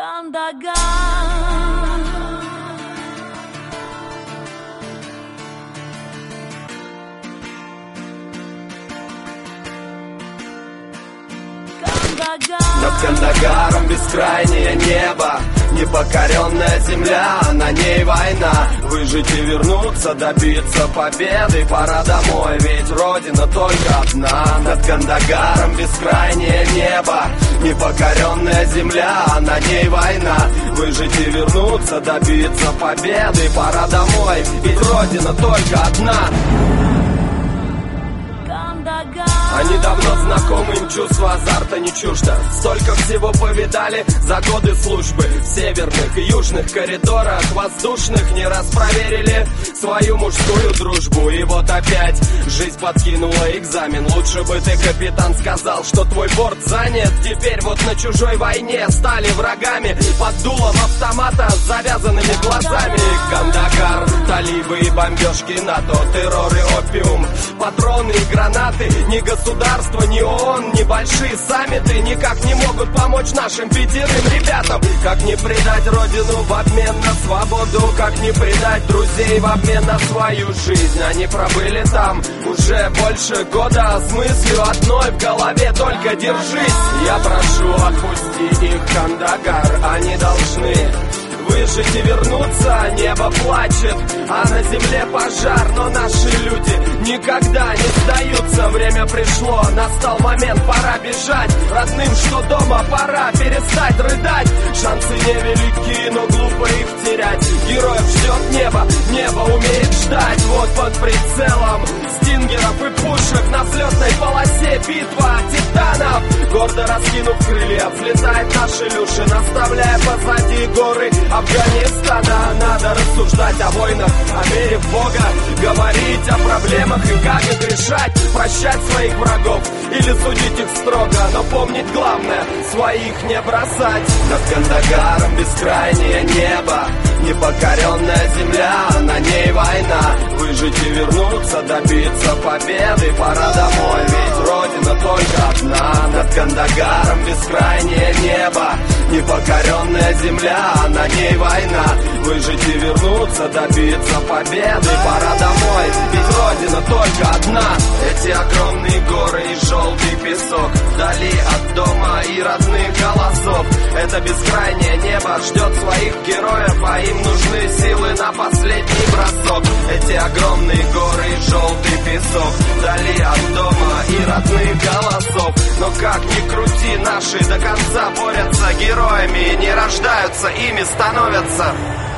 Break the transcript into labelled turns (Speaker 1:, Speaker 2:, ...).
Speaker 1: Кандагар.
Speaker 2: Над Кандагаром бескрайнее небо, непокоренная земля, на ней война. Выжить и вернуться, добиться победы, пора домой, ведь родина только одна. Над Кандагаром бескрайнее небо, непокоренная земля, на ней война. Выжить и вернуться, добиться победы, пора домой, ведь родина только одна. Они давно знакомы, им чувство азарта не чуждо. Столько всего повидали за годы службы. В северных и южных коридорах воздушных не раз проверили свою мужскую дружбу. И вот опять жизнь подкинула экзамен. Лучше бы ты, капитан, сказал, что твой борт занят. Теперь вот на чужой войне стали врагами под дулом автомата с завязанными глазами. Кандагар, талибы и бомбежки НАТО, террор и опиум, патроны и гранаты. Ни государство, ни ООН, ни большие саммиты никак не могут помочь нашим пятерым ребятам. Как не предать родину в обмен на свободу, как не предать друзей в обмен на свою жизнь. Они пробыли там уже больше года с мыслью одной в голове: только держись. Я прошу, отпусти их, Кандагар, они должны выжить и вернуться. Небо плачет, а на земле пожар, но наши люди никогда не сдаются. Время пришло, настал момент, пора бежать родным, что дома, пора перестать рыдать. Шансы невелики, но глупо их терять. Героев ждет небо, небо умеет ждать. Вот под прицелом стингеров и пушек на взлетной полосе битва титанов. Гордо раскинув крылья, взлетает наша Илюша, наставляя позади горы Афганистана. Надо рассуждать о войнах, о вере в Бога, говорить о проблемах и как их решать, прощать своих врагов или судить их строго, но помнить главное — своих не бросать. Над Кандагаром бескрайнее небо, непокоренная земля, на ней война. Выжить и вернуться, добиться победы, пора домой, ведь родина только одна. Над Кандагаром бескрайнее небо, непокоренная земля, на ней война. Выжить и вернуться, добиться победы, пора домой, ведь родина только одна. Эти огромные горы и желтый песок, вдали от дома и родных голосов. Это бескрайнее небо ждет своих героев, а им нужны силы на последний бросок. Эти огромные горы и желтый песок, вдали от дома и родных голосов. Но как ни крути, наши до конца борются героями, не рождаются, ими становятся.